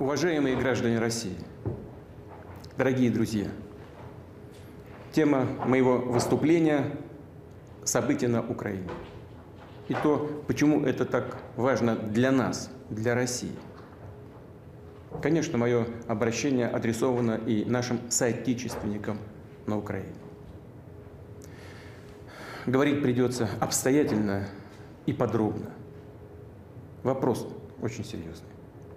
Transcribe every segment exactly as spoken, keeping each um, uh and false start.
Уважаемые граждане России, дорогие друзья, тема моего выступления – события на Украине. И то, почему это так важно для нас, для России. Конечно, мое обращение адресовано и нашим соотечественникам на Украине. Говорить придется обстоятельно и подробно. Вопрос очень серьезный.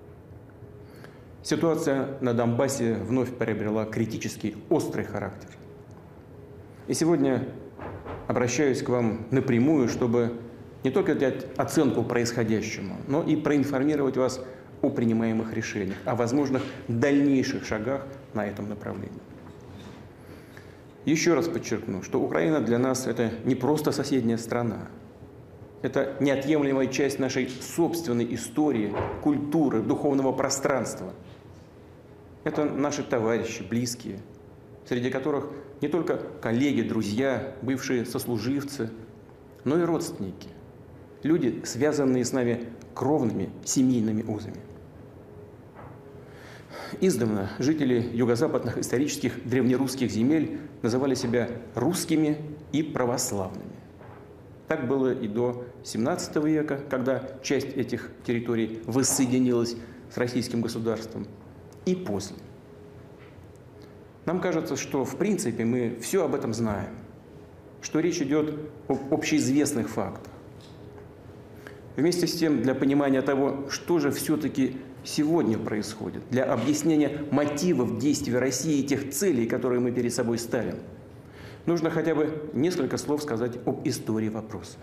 Ситуация на Донбассе вновь приобрела критический, острый характер. И сегодня обращаюсь к вам напрямую, чтобы не только дать оценку происходящему, но и проинформировать вас о принимаемых решениях, о возможных дальнейших шагах на этом направлении. Еще раз подчеркну, что Украина для нас – это не просто соседняя страна. Это неотъемлемая часть нашей собственной истории, культуры, духовного пространства. Это наши товарищи, близкие, среди которых не только коллеги, друзья, бывшие сослуживцы, но и родственники. Люди, связанные с нами кровными семейными узами. Издавна жители юго-западных исторических древнерусских земель называли себя русскими и православными. Так было и до семнадцатого века, когда часть этих территорий воссоединилась с российским государством, и после. Нам кажется, что в принципе мы все об этом знаем, что речь идет об общеизвестных фактах. Вместе с тем, для понимания того, что же все-таки сегодня происходит, для объяснения мотивов действий России и тех целей, которые мы перед собой ставим, нужно хотя бы несколько слов сказать об истории вопроса.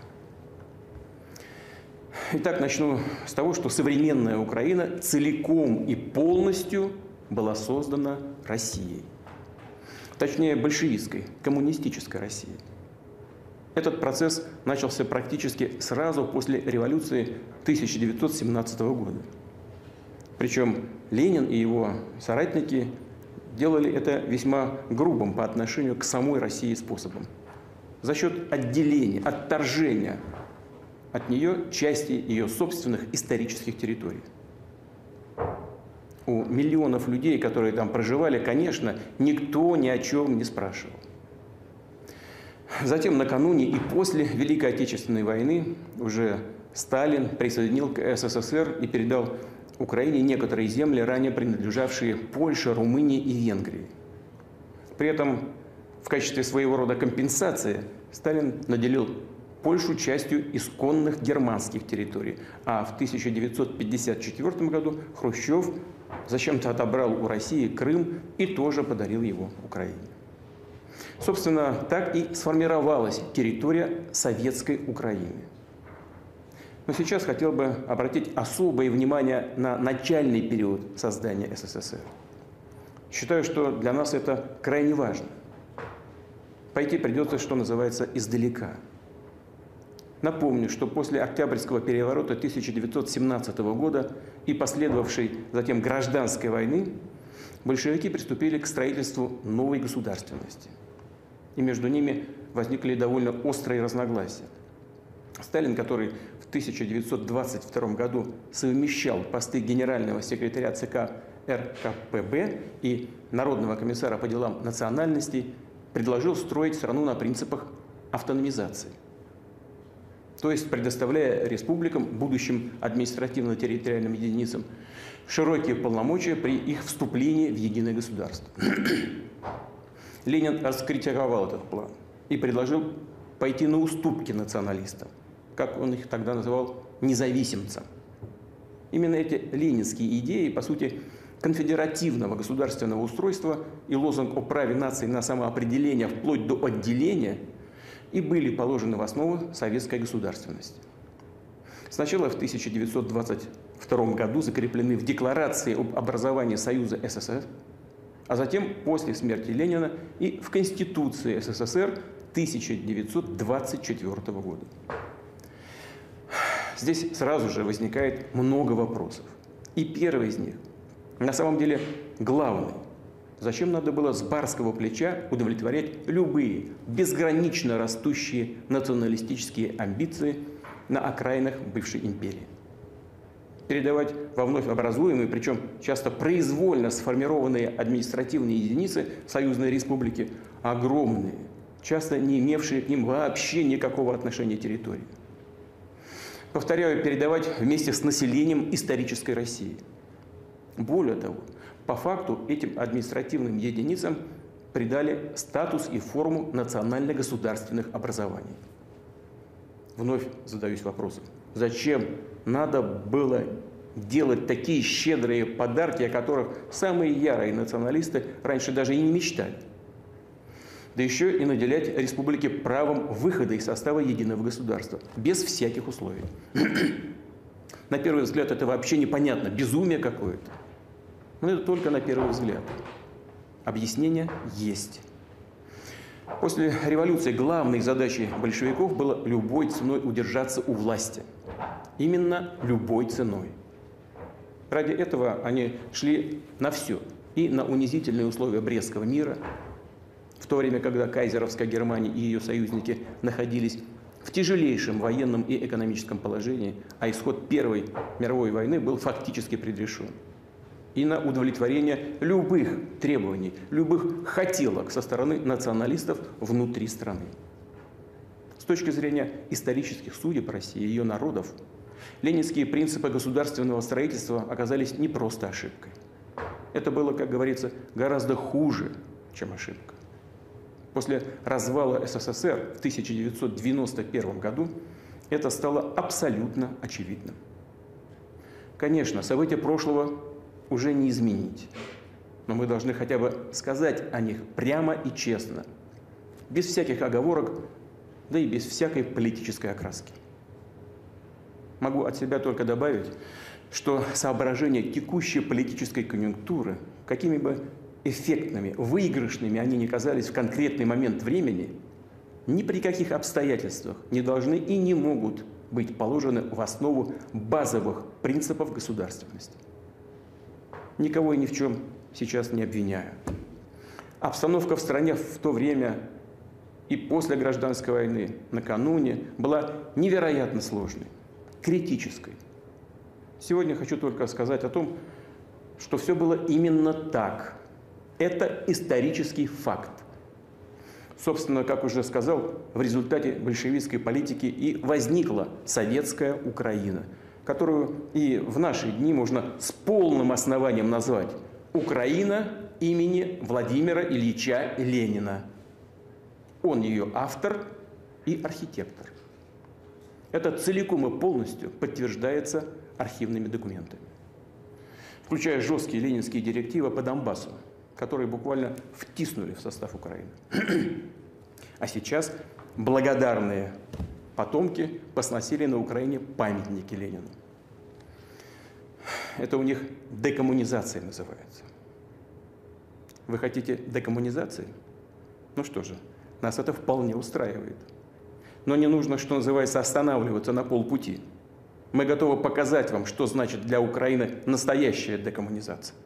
Итак, начну с того, что современная Украина целиком и полностью была создана Россией. Точнее, большевистской, коммунистической Россией. Этот процесс начался практически сразу после революции тысяча девятьсот семнадцатого года. Причем Ленин и его соратники делали это весьма грубым по отношению к самой России способом. За счет отделения, отторжения от нее части ее собственных исторических территорий. У миллионов людей, которые там проживали, конечно, никто ни о чем не спрашивал. Затем, накануне и после Великой Отечественной войны, уже Сталин присоединил к СССР и передал Украине некоторые земли, ранее принадлежавшие Польше, Румынии и Венгрии. При этом в качестве своего рода компенсации Сталин наделил Польшу частью исконных германских территорий, а в тысяча девятьсот пятьдесят четвёртом году Хрущев зачем-то отобрал у России Крым и тоже подарил его Украине. Собственно, так и сформировалась территория советской Украины. Но сейчас хотел бы обратить особое внимание на начальный период создания СССР. Считаю, что для нас это крайне важно. Пойти придется, что называется, издалека. Напомню, что после Октябрьского переворота тысяча девятьсот семнадцатого года и последовавшей затем гражданской войны большевики приступили к строительству новой государственности. И между ними возникли довольно острые разногласия. Сталин, который в тысяча девятьсот двадцать втором году совмещал посты генерального секретаря ЦК эр ка пэ бэ и народного комиссара по делам национальностей, предложил строить страну на принципах автономизации. То есть предоставляя республикам, будущим административно-территориальным единицам, широкие полномочия при их вступлении в единое государство. Ленин раскритиковал этот план и предложил пойти на уступки националистам, как он их тогда называл, независимцам. Именно эти ленинские идеи, по сути, конфедеративного государственного устройства и лозунг о праве нации на самоопределение вплоть до отделения и были положены в основу советской государственности. Сначала в тысяча девятьсот двадцать втором году закреплены в Декларации об образовании Союза эс эс эс, а затем после смерти Ленина и в Конституции эс эс эс эр тысяча девятьсот двадцать четвёртого года. Здесь сразу же возникает много вопросов. И первый из них, на самом деле главный. Зачем надо было с барского плеча удовлетворять любые безгранично растущие националистические амбиции на окраинах бывшей империи? передавать во вновь образуемые, причем часто произвольно сформированные административные единицы союзной республики, огромные, часто не имевшие к ним вообще никакого отношения территории. Повторяю, передавать вместе с населением исторической России. Более того, по факту этим административным единицам придали статус и форму национально-государственных образований. Вновь задаюсь вопросом, зачем надо было делать такие щедрые подарки, о которых самые ярые националисты раньше даже и не мечтали? Да еще и наделять республики правом выхода из состава единого государства, без всяких условий. На первый взгляд это вообще непонятно, безумие какое-то. Но это только на первый взгляд. Объяснение есть. После революции главной задачей большевиков было любой ценой удержаться у власти. Именно любой ценой. Ради этого они шли на все. И на унизительные условия Брестского мира, в то время, когда кайзеровская Германия и ее союзники находились в тяжелейшем военном и экономическом положении, а исход Первой мировой войны был фактически предрешен. И на удовлетворение любых требований, любых хотелок со стороны националистов внутри страны. С точки зрения исторических судеб России и ее народов, ленинские принципы государственного строительства оказались не просто ошибкой. Это было, как говорится, гораздо хуже, чем ошибка. После развала СССР в тысяча девятьсот девяносто первом году это стало абсолютно очевидным. Конечно, события прошлого уже не изменить, но мы должны хотя бы сказать о них прямо и честно, без всяких оговорок, да и без всякой политической окраски. Могу от себя только добавить, что соображения текущей политической конъюнктуры, какими бы эффектными, выигрышными они ни казались в конкретный момент времени, ни при каких обстоятельствах не должны и не могут быть положены в основу базовых принципов государственности. Никого и ни в чем сейчас не обвиняю. Обстановка в стране в то время и после гражданской войны, накануне, была невероятно сложной, критической. Сегодня хочу только сказать о том, что все было именно так. Это исторический факт. Собственно, как уже сказал, в результате большевистской политики и возникла советская Украина, которую и в наши дни можно с полным основанием назвать Украина имени Владимира Ильича Ленина. Он ее автор и архитектор. Это целиком и полностью подтверждается архивными документами, включая жесткие ленинские директивы по Донбассу, которые буквально втиснули в состав Украины. А сейчас благодарные потомки посносили на Украине памятники Ленину. Это у них декоммунизация называется. Вы хотите декоммунизации? Ну что же, нас это вполне устраивает. Но не нужно, что называется, останавливаться на полпути. Мы готовы показать вам, что значит для Украины настоящая декоммунизация.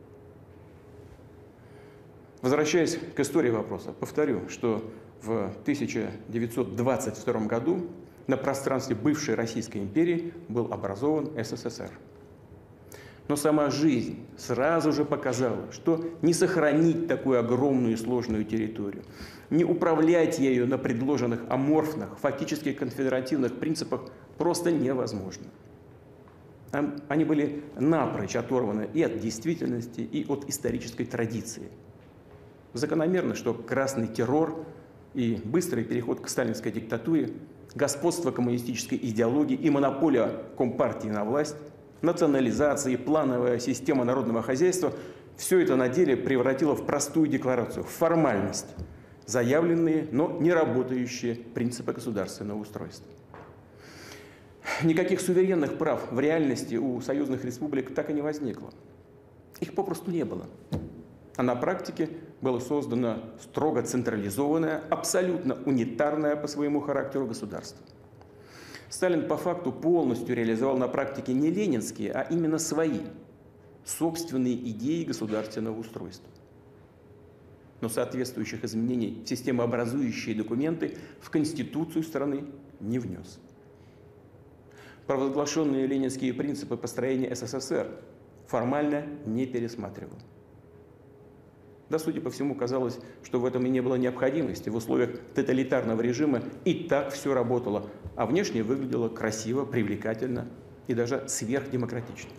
Возвращаясь к истории вопроса, повторю, что в тысяча девятьсот двадцать втором году на пространстве бывшей Российской империи был образован СССР. Но сама жизнь сразу же показала, что не сохранить такую огромную и сложную территорию, не управлять ею на предложенных аморфных, фактически конфедеративных принципах просто невозможно. Они были напрочь оторваны и от действительности, и от исторической традиции. Закономерно, что красный террор и быстрый переход к сталинской диктатуре, господство коммунистической идеологии и монополия Компартии на власть, национализация и плановая система народного хозяйства – все это на деле превратило в простую декларацию, в формальность, заявленные, но не работающие принципы государственного устройства. Никаких суверенных прав в реальности у союзных республик так и не возникло. Их попросту не было. А на практике было создано строго централизованное, абсолютно унитарное по своему характеру государство. Сталин по факту полностью реализовал на практике не ленинские, а именно свои, собственные идеи государственного устройства. Но соответствующих изменений в системообразующие документы в Конституцию страны не внес. провозглашенные ленинские принципы построения СССР формально не пересматривал. Да, судя по всему, казалось, что в этом и не было необходимости. В условиях тоталитарного режима и так все работало, а внешне выглядело красиво, привлекательно и даже сверхдемократично.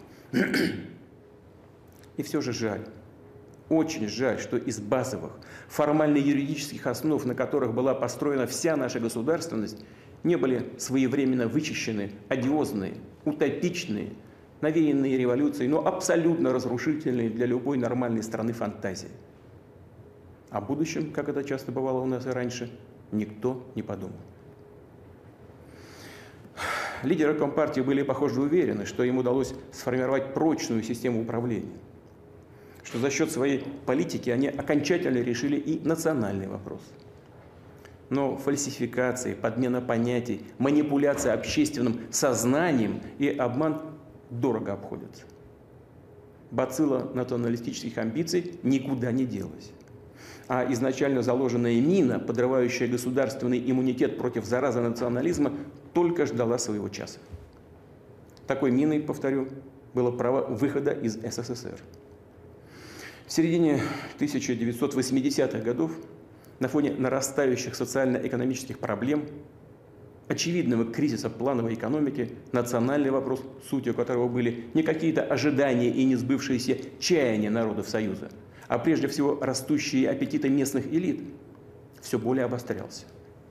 И все же жаль, очень жаль, что из базовых, формально-юридических основ, на которых была построена вся наша государственность, не были своевременно вычищены одиозные, утопичные, навеянные революцией, но абсолютно разрушительные для любой нормальной страны фантазии. О будущем, как это часто бывало у нас и раньше, никто не подумал. Лидеры Компартии были, похоже, уверены, что им удалось сформировать прочную систему управления, что за счет своей политики они окончательно решили и национальный вопрос. Но фальсификации, подмена понятий, манипуляция общественным сознанием и обман дорого обходятся. Бацилла националистических амбиций никуда не делась. А изначально заложенная мина, подрывающая государственный иммунитет против заразы национализма, только ждала своего часа. Такой миной, повторю, было право выхода из СССР. В середине тысяча девятьсот восьмидесятых годов на фоне нарастающих социально-экономических проблем, очевидного кризиса плановой экономики, национальный вопрос, сутью которого были не какие-то ожидания и не сбывшиеся чаяния народов Союза, а прежде всего растущие аппетиты местных элит, все более обострялся.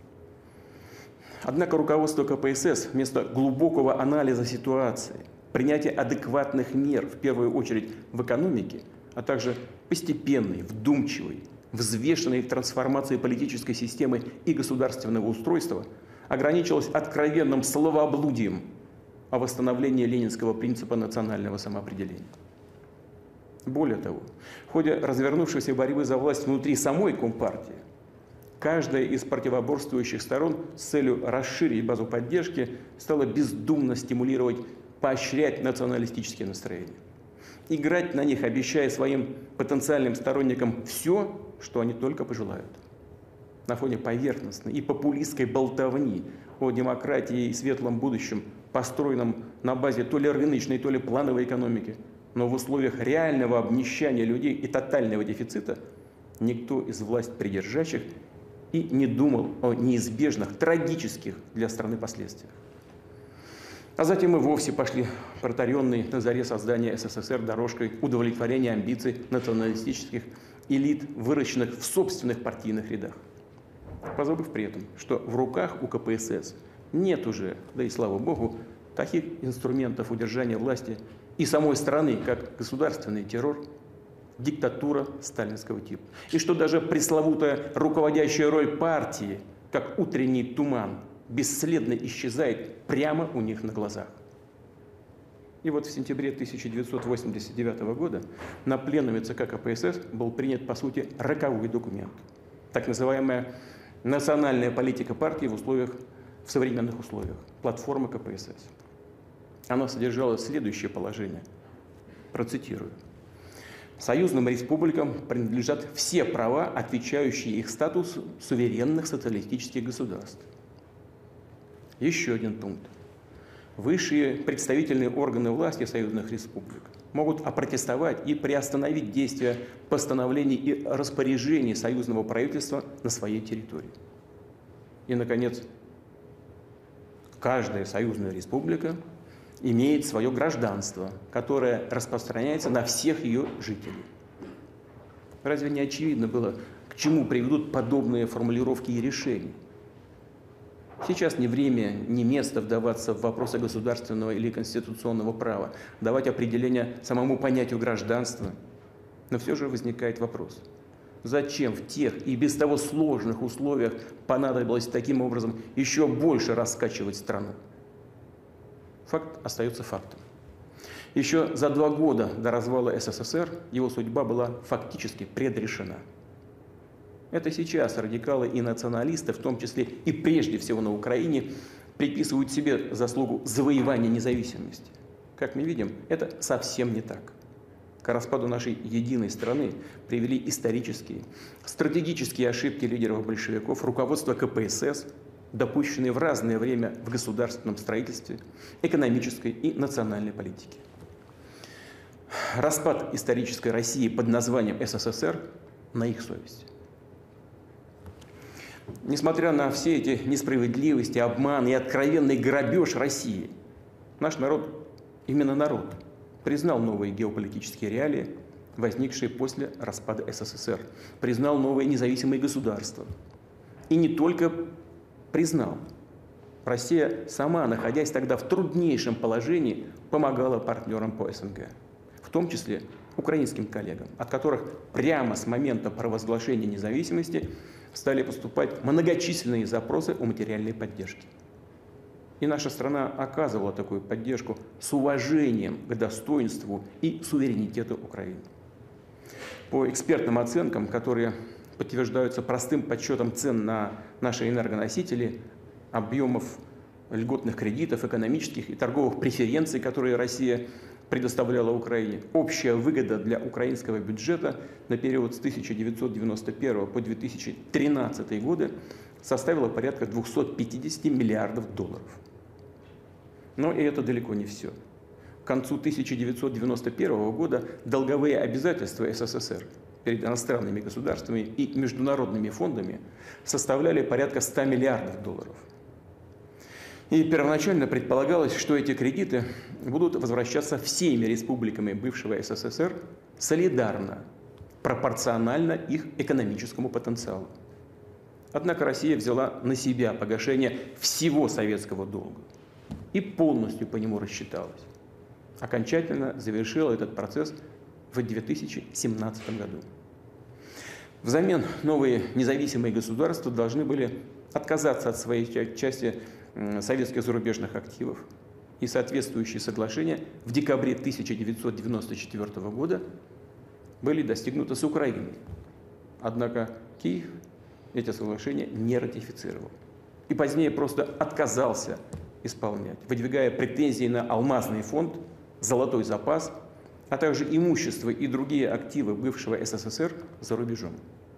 Однако руководство ка пэ эс эс вместо глубокого анализа ситуации, принятия адекватных мер, в первую очередь в экономике, а также постепенной, вдумчивой, взвешенной трансформации политической системы и государственного устройства, ограничилось откровенным словоблудием о восстановлении ленинского принципа национального самоопределения. Более того, в ходе развернувшейся борьбы за власть внутри самой Компартии, каждая из противоборствующих сторон с целью расширить базу поддержки стала бездумно стимулировать, поощрять националистические настроения. Играть на них, обещая своим потенциальным сторонникам все, что они только пожелают. На фоне поверхностной и популистской болтовни о демократии и светлом будущем, построенном на базе то ли рыночной, то ли плановой экономики, но в условиях реального обнищания людей и тотального дефицита, никто из власть придержащих и не думал о неизбежных, трагических для страны последствиях. А затем и вовсе пошли протаренные на заре создания СССР дорожкой удовлетворения амбиций националистических элит, выращенных в собственных партийных рядах. Позабыв при этом, что в руках у ка пэ эс эс нет уже, да и слава богу, таких инструментов удержания власти и самой страны, как государственный террор, диктатура сталинского типа. И что даже пресловутая руководящая роль партии, как утренний туман, бесследно исчезает прямо у них на глазах. И вот в сентябре тысяча девятьсот восемьдесят девятого года на пленуме цэ ка ка пэ эс эс был принят, по сути, роковой документ. Так называемая национальная политика партии в условиях, в современных условиях, платформа ка пэ эс эс. Она содержала следующее положение, процитирую. Союзным республикам принадлежат все права, отвечающие их статусу суверенных социалистических государств. Еще один пункт. Высшие представительные органы власти союзных республик могут опротестовать и приостановить действия постановлений и распоряжений союзного правительства на своей территории. И, наконец, каждая союзная республика имеет свое гражданство, которое распространяется на всех ее жителей. Разве не очевидно было, к чему приведут подобные формулировки и решения? Сейчас не время, не место вдаваться в вопросы государственного или конституционного права, давать определение самому понятию гражданства. Но все же возникает вопрос. Зачем в тех и без того сложных условиях понадобилось таким образом еще больше раскачивать страну? Факт остается фактом. Еще за два года до развала эс эс эс эр его судьба была фактически предрешена. Это сейчас радикалы и националисты, в том числе и прежде всего на Украине, приписывают себе заслугу завоевания независимости. Как мы видим, это совсем не так. К распаду нашей единой страны привели исторические, стратегические ошибки лидеров большевиков, руководства ка пэ эс эс допущенные в разное время в государственном строительстве, экономической и национальной политике. Распад исторической России под названием СССР на их совести. Несмотря на все эти несправедливости, обман и откровенный грабеж России, наш народ, именно народ, признал новые геополитические реалии, возникшие после распада СССР, признал новые независимые государства. И не только признал. Россия сама, находясь тогда в труднейшем положении, помогала партнерам по СНГ, в том числе украинским коллегам, от которых прямо с момента провозглашения независимости стали поступать многочисленные запросы о материальной поддержке. И наша страна оказывала такую поддержку с уважением к достоинству и суверенитету Украины. По экспертным оценкам, которые подтверждаются простым подсчетом цен на наши энергоносители, объемов льготных кредитов, экономических и торговых преференций, которые Россия предоставляла Украине, общая выгода для украинского бюджета на период с тысяча девятьсот девяносто первого по две тысячи тринадцатый годы составила порядка двухсот пятидесяти миллиардов долларов. Но и это далеко не все. К концу тысяча девятьсот девяносто первого года долговые обязательства СССР перед иностранными государствами и международными фондами составляли порядка ста миллиардов долларов. И первоначально предполагалось, что эти кредиты будут возвращаться всеми республиками бывшего СССР солидарно, пропорционально их экономическому потенциалу. Однако Россия взяла на себя погашение всего советского долга и полностью по нему рассчиталась. Окончательно завершила этот процесс в две тысячи семнадцатом году. Взамен новые независимые государства должны были отказаться от своей части советских зарубежных активов, и соответствующие соглашения в декабре тысяча девятьсот девяносто четвёртого года были достигнуты с Украиной. Однако Киев эти соглашения не ратифицировал и позднее просто отказался исполнять, выдвигая претензии на алмазный фонд, золотой запас, а также имущество и другие активы бывшего СССР за рубежом.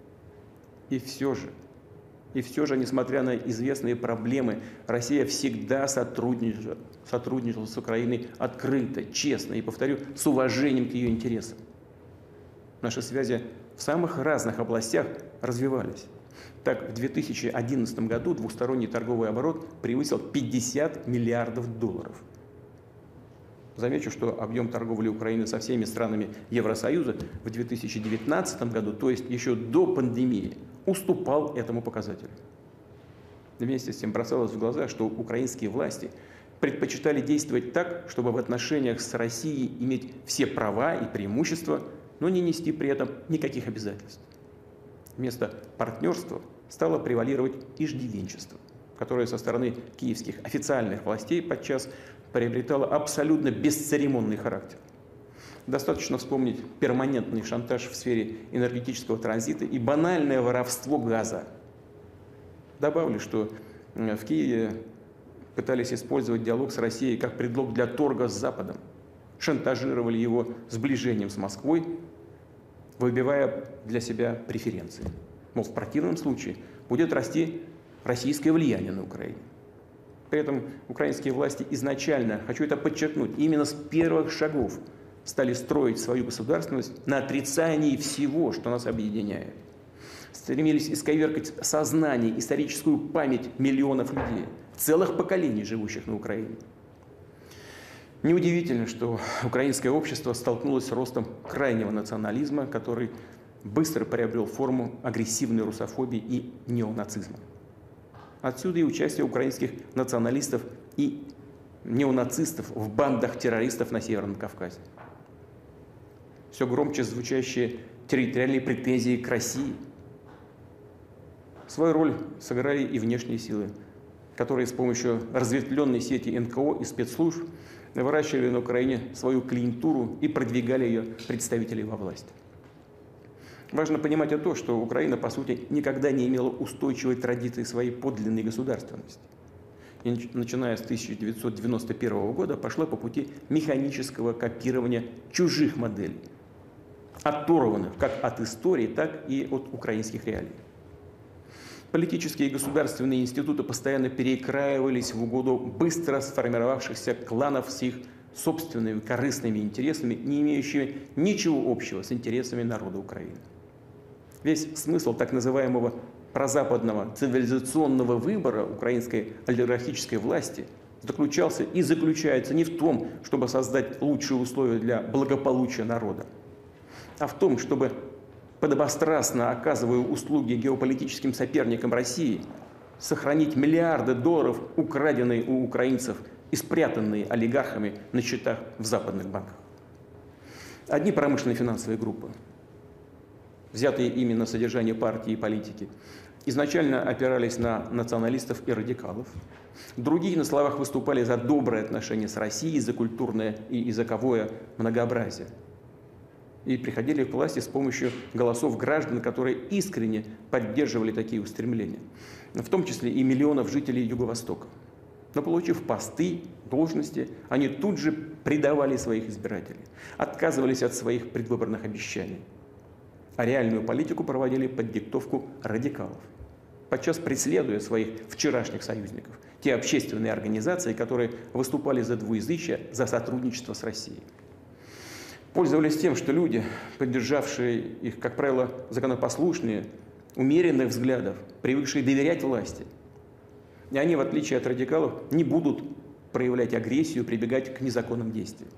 И все же, и все же, несмотря на известные проблемы, Россия всегда сотрудничала, сотрудничала с Украиной открыто, честно и, повторю, с уважением к ее интересам. Наши связи в самых разных областях развивались. Так, в две тысячи одиннадцатом году двусторонний торговый оборот превысил пятьдесят миллиардов долларов. Замечу, что объем торговли Украины со всеми странами Евросоюза в две тысячи девятнадцатом году, то есть еще до пандемии, уступал этому показателю. Вместе с тем бросалось в глаза, что украинские власти предпочитали действовать так, чтобы в отношениях с Россией иметь все права и преимущества, но не нести при этом никаких обязательств. Вместо партнерства стало превалировать иждивенчество, которое со стороны киевских официальных властей подчас приобретало абсолютно бесцеремонный характер. Достаточно вспомнить перманентный шантаж в сфере энергетического транзита и банальное воровство газа. Добавлю, что в Киеве пытались использовать диалог с Россией как предлог для торга с Западом, шантажировали его сближением с Москвой, выбивая для себя преференции. Мол, в противном случае будет расти российское влияние на Украине. При этом украинские власти изначально, хочу это подчеркнуть, именно с первых шагов стали строить свою государственность на отрицании всего, что нас объединяет. Стремились исковеркать сознание, историческую память миллионов людей, целых поколений, живущих на Украине. Неудивительно, что украинское общество столкнулось с ростом крайнего национализма, который быстро приобрел форму агрессивной русофобии и неонацизма. Отсюда и участие украинских националистов и неонацистов в бандах террористов на Северном Кавказе. Все громче звучащие территориальные претензии к России. Свою роль сыграли и внешние силы, которые с помощью разветвленной сети эн ка о и спецслужб выращивали на Украине свою клиентуру и продвигали ее представителей во власть. Важно понимать и то, что Украина, по сути, никогда не имела устойчивой традиции своей подлинной государственности. И начиная с тысяча девятьсот девяносто первого года пошла по пути механического копирования чужих моделей, оторванных как от истории, так и от украинских реалий. Политические и государственные институты постоянно перекраивались в угоду быстро сформировавшихся кланов с их собственными корыстными интересами, не имеющими ничего общего с интересами народа Украины. Весь смысл так называемого прозападного цивилизационного выбора украинской олигархической власти заключался и заключается не в том, чтобы создать лучшие условия для благополучия народа, а в том, чтобы, подобострастно оказывая услуги геополитическим соперникам России, сохранить миллиарды долларов, украденные у украинцев и спрятанные олигархами на счетах в западных банках. Одни промышленные финансовые группы, взятые ими на содержание партии и политики, изначально опирались на националистов и радикалов. Другие на словах выступали за добрые отношения с Россией, за культурное и языковое многообразие. И приходили к власти с помощью голосов граждан, которые искренне поддерживали такие устремления, в том числе и миллионов жителей Юго-Востока. Но получив посты, должности, они тут же предавали своих избирателей, отказывались от своих предвыборных обещаний, а реальную политику проводили под диктовку радикалов, подчас преследуя своих вчерашних союзников, те общественные организации, которые выступали за двуязычие, за сотрудничество с Россией. Пользовались тем, что люди, поддержавшие их, как правило, законопослушные, умеренных взглядов, привыкшие доверять власти, и они, в отличие от радикалов, не будут проявлять агрессию, прибегать к незаконным действиям.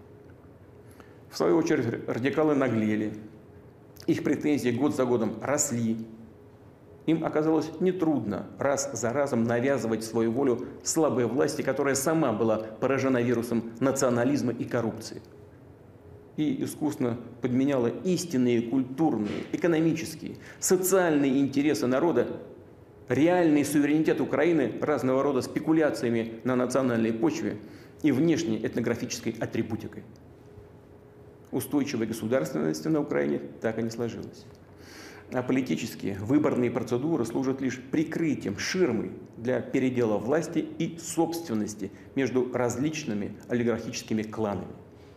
В свою очередь, радикалы наглели, их претензии год за годом росли. Им оказалось нетрудно раз за разом навязывать свою волю слабой власти, которая сама была поражена вирусом национализма и коррупции, и искусно подменяла истинные культурные, экономические, социальные интересы народа, реальный суверенитет Украины разного рода спекуляциями на национальной почве и внешней этнографической атрибутикой. Устойчивой государственности на Украине так и не сложилось. А политические выборные процедуры служат лишь прикрытием, ширмой для передела власти и собственности между различными олигархическими кланами.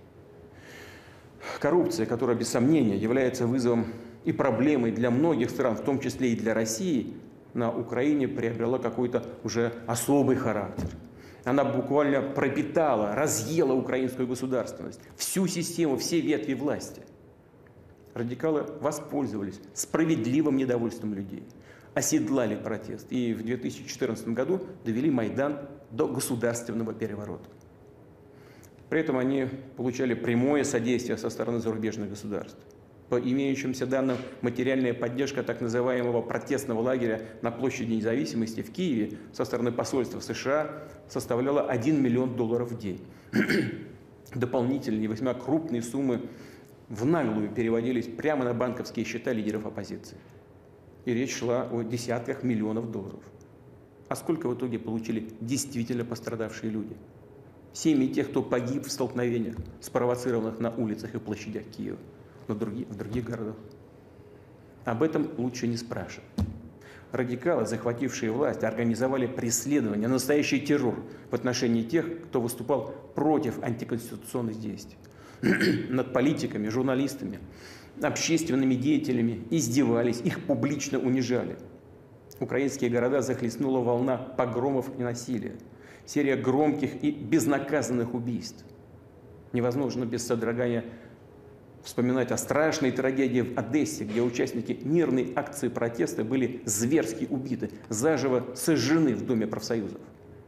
Коррупция, которая без сомнения является вызовом и проблемой для многих стран, в том числе и для России, на Украине приобрела какой-то уже особый характер. Она буквально пропитала, разъела украинскую государственность, всю систему, все ветви власти. Радикалы воспользовались справедливым недовольством людей, оседлали протест и в две тысячи четырнадцатом году довели Майдан до государственного переворота. При этом они получали прямое содействие со стороны зарубежных государств. По имеющимся данным, материальная поддержка так называемого протестного лагеря на площади Независимости в Киеве со стороны посольства США составляла один миллион долларов в день. Дополнительные весьма крупные суммы в наглую переводились прямо на банковские счета лидеров оппозиции. И речь шла о десятках миллионов долларов. А сколько в итоге получили действительно пострадавшие люди? Семьи тех, кто погиб в столкновениях, спровоцированных на улицах и площадях Киева, но в других, в других городах. Об этом лучше не спрашивать. Радикалы, захватившие власть, организовали преследование, настоящий террор в отношении тех, кто выступал против антиконституционных действий. Над политиками, журналистами, общественными деятелями издевались, их публично унижали. Украинские города захлестнула волна погромов и насилия, серия громких и безнаказанных убийств. Невозможно без содрогания вспоминать о страшной трагедии в Одессе, где участники мирной акции протеста были зверски убиты, заживо сожжены в Доме профсоюзов.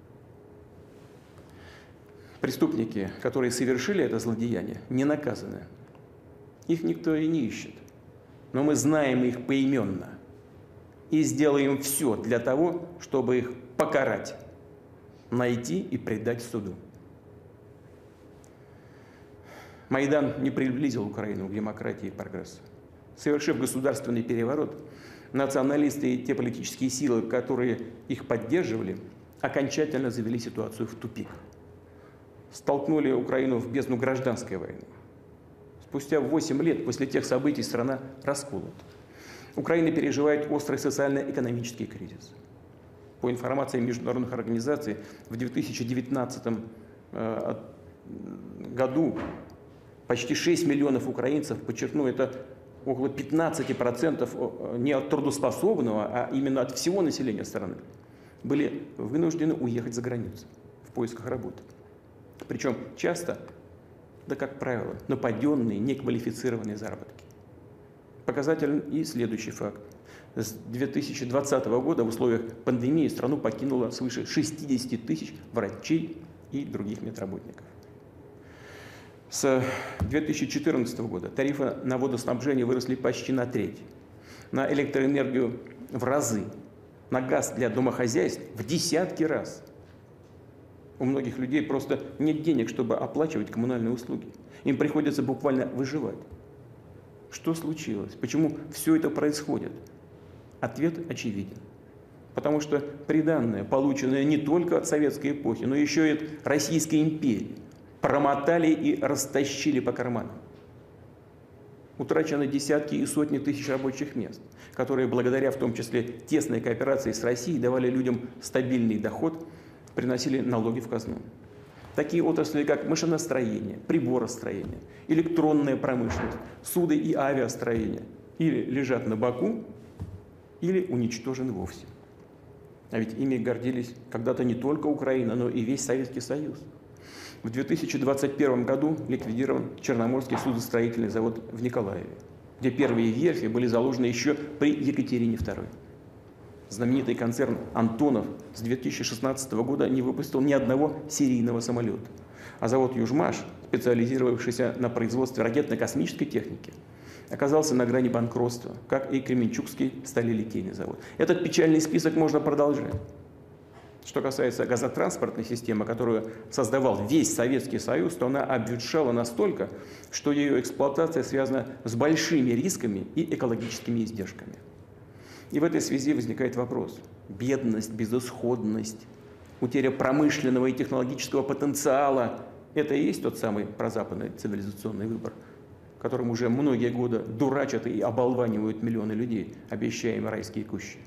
Преступники, которые совершили это злодеяние, не наказаны. Их никто и не ищет. Но мы знаем их поименно и сделаем все для того, чтобы их покарать, найти и предать суду. Майдан не приблизил Украину к демократии и прогрессу. Совершив государственный переворот, националисты и те политические силы, которые их поддерживали, окончательно завели ситуацию в тупик. Столкнули Украину в бездну гражданской войны. Спустя восемь лет после тех событий страна расколота. Украина переживает острый социально-экономический кризис. По информации международных организаций, в две тысячи девятнадцатом году почти шесть миллионов украинцев, подчеркну, это около пятнадцати процентов не от трудоспособного, а именно от всего населения страны, были вынуждены уехать за границу в поисках работы. Причем часто, да как правило, на паденные, неквалифицированные заработки. Показателен и следующий факт. С две тысячи двадцатого года в условиях пандемии страну покинуло свыше шестидесяти тысяч врачей и других медработников. С две тысячи четырнадцатого года тарифы на водоснабжение выросли почти на треть, на электроэнергию в разы, на газ для домохозяйств в десятки раз. У многих людей просто нет денег, чтобы оплачивать коммунальные услуги. Им приходится буквально выживать. Что случилось? Почему все это происходит? Ответ очевиден. Потому что приданное, полученное не только от советской эпохи, но еще и от Российской империи, промотали и растащили по карманам. Утрачены десятки и сотни тысяч рабочих мест, которые благодаря в том числе тесной кооперации с Россией давали людям стабильный доход, приносили налоги в казну. Такие отрасли, как машиностроение, приборостроение, электронная промышленность, суды и авиастроение или лежат на боку, или уничтожены вовсе. А ведь ими гордились когда-то не только Украина, но и весь Советский Союз. В две тысячи двадцать первом году ликвидирован Черноморский судостроительный завод в Николаеве, где первые верфи были заложены еще при Екатерине второй. Знаменитый концерн «Антонов» с две тысячи шестнадцатого года не выпустил ни одного серийного самолета. А завод «Южмаш», специализировавшийся на производстве ракетно-космической техники, оказался на грани банкротства, как и Кременчугский сталелитейный завод. Этот печальный список можно продолжать. Что касается газотранспортной системы, которую создавал весь Советский Союз, то она обветшала настолько, что ее эксплуатация связана с большими рисками и экологическими издержками. И в этой связи возникает вопрос. Бедность, безысходность, утеря промышленного и технологического потенциала – это и есть тот самый прозападный цивилизационный выбор, которым уже многие годы дурачат и оболванивают миллионы людей, обещая им райские кущи.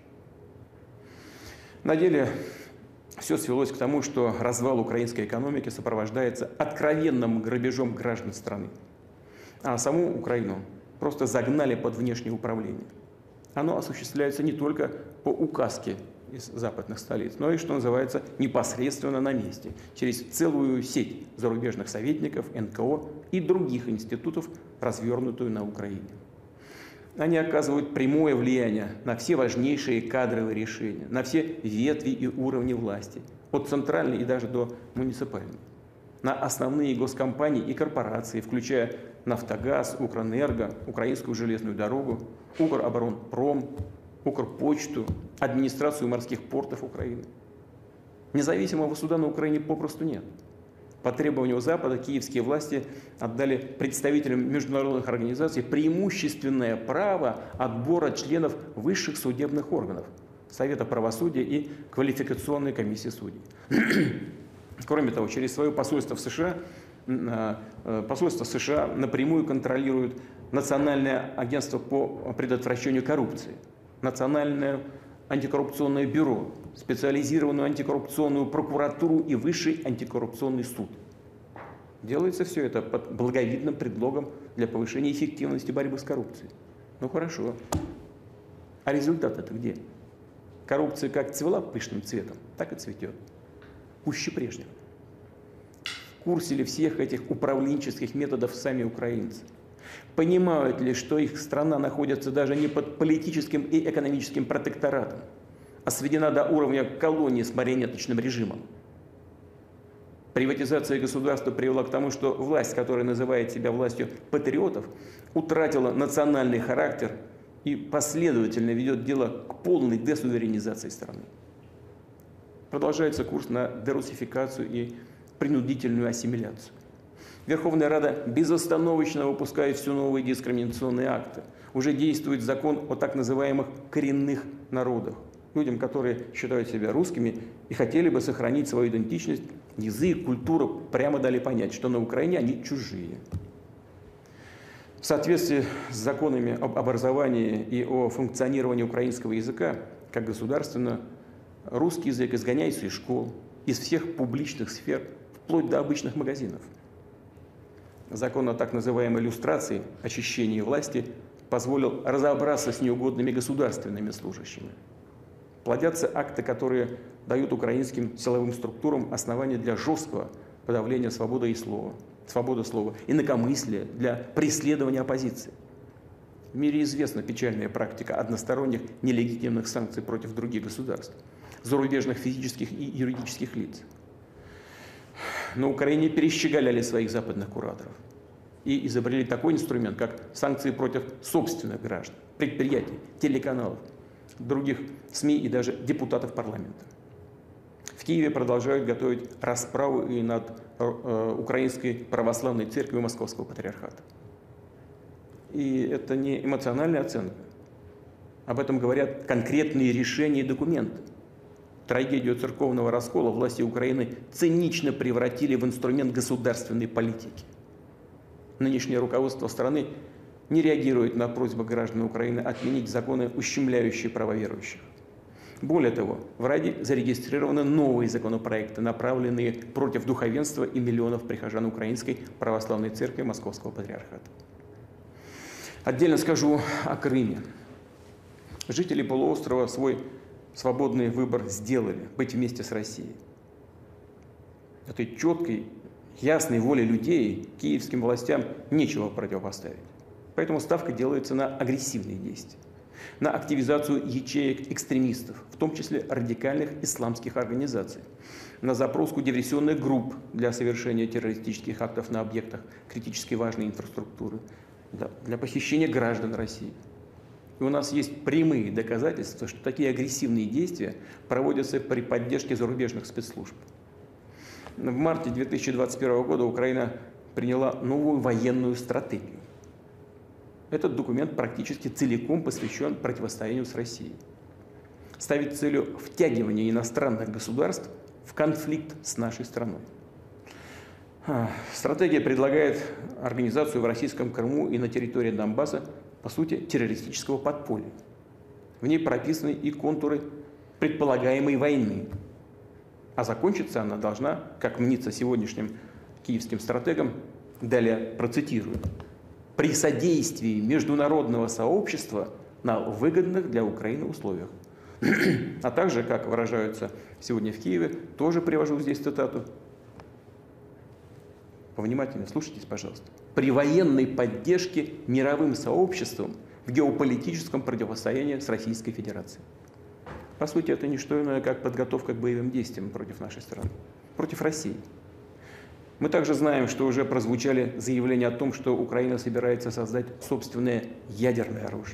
На деле все свелось к тому, что развал украинской экономики сопровождается откровенным грабежом граждан страны. А саму Украину просто загнали под внешнее управление. Оно осуществляется не только по указке из западных столиц, но и, что называется, непосредственно на месте, через целую сеть зарубежных советников, эн ка о и других институтов, развернутую на Украине. Они оказывают прямое влияние на все важнейшие кадровые решения, на все ветви и уровни власти, от центральной и даже до муниципальной, на основные госкомпании и корпорации, включая «Нафтогаз», «Укрэнерго», «Украинскую железную дорогу», «Укроборонпром», «Укрпочту», администрацию морских портов Украины. Независимого суда на Украине попросту нет. По требованию Запада киевские власти отдали представителям международных организаций преимущественное право отбора членов высших судебных органов, Совета правосудия и квалификационной комиссии судей. Кроме того, через свое посольство в США, посольство США напрямую контролирует Национальное агентство по предотвращению коррупции, Национальное антикоррупционное бюро, специализированную антикоррупционную прокуратуру и Высший антикоррупционный суд. Делается все это под благовидным предлогом для повышения эффективности борьбы с коррупцией. Ну хорошо. А результат это где? Коррупция как цвела пышным цветом, так и цветет. Пуще прежнего. В курсе ли всех этих управленческих методов сами украинцы? Понимают ли, что их страна находится даже не под политическим и экономическим протекторатом, а сведена до уровня колонии с марионеточным режимом? Приватизация государства привела к тому, что власть, которая называет себя властью патриотов, утратила национальный характер и последовательно ведет дело к полной десуверенизации страны. Продолжается курс на дерусификацию и принудительную ассимиляцию. Верховная Рада безостановочно выпускает все новые дискриминационные акты. Уже действует закон о так называемых коренных народах. Людям, которые считают себя русскими и хотели бы сохранить свою идентичность, язык, культуру, прямо дали понять, что на Украине они чужие. В соответствии с законами об образовании и о функционировании украинского языка, как государственного, русский язык изгоняется из школ, из всех публичных сфер, вплоть до обычных магазинов. Закон о так называемой люстрации, очищении власти, позволил разобраться с неугодными государственными служащими. Плодятся акты, которые дают украинским силовым структурам основания для жесткого подавления свободы и слова, свободы слова, инакомыслия, для преследования оппозиции. В мире известна печальная практика односторонних нелегитимных санкций против других государств, зарубежных физических и юридических лиц. На Украине перещеголяли своих западных кураторов и изобрели такой инструмент, как санкции против собственных граждан, предприятий, телеканалов, других СМИ и даже депутатов парламента. В Киеве продолжают готовить расправу и над э, Украинской православной церковью Московского патриархата. И это не эмоциональная оценка. Об этом говорят конкретные решения и документы. Трагедию церковного раскола власти Украины цинично превратили в инструмент государственной политики. Нынешнее руководство страны не реагирует на просьбы граждан Украины отменить законы, ущемляющие права верующих. Более того, в Раде зарегистрированы новые законопроекты, направленные против духовенства и миллионов прихожан Украинской православной церкви Московского патриархата. Отдельно скажу о Крыме. Жители полуострова свой свободный выбор сделали – быть вместе с Россией. Этой четкой, ясной воле людей киевским властям нечего противопоставить. Поэтому ставка делается на агрессивные действия, на активизацию ячеек экстремистов, в том числе радикальных исламских организаций, на запруску диверсионных групп для совершения террористических актов на объектах критически важной инфраструктуры, для похищения граждан России. И у нас есть прямые доказательства, что такие агрессивные действия проводятся при поддержке зарубежных спецслужб. В марте две тысячи двадцать первого года Украина приняла новую военную стратегию. Этот документ практически целиком посвящен противостоянию с Россией. Ставит целью втягивания иностранных государств в конфликт с нашей страной. Стратегия предлагает организацию в российском Крыму и на территории Донбасса, по сути, террористического подполья. В ней прописаны и контуры предполагаемой войны. А закончиться она должна, как мнится сегодняшним киевским стратегам, далее процитирую, при содействии международного сообщества на выгодных для Украины условиях. А также, как выражаются сегодня в Киеве, тоже привожу здесь цитату, повнимательнее слушайтесь, пожалуйста, при военной поддержке мировым сообществом в геополитическом противостоянии с Российской Федерацией. По сути, это не что иное, как подготовка к боевым действиям против нашей страны, против России. Мы также знаем, что уже прозвучали заявления о том, что Украина собирается создать собственное ядерное оружие.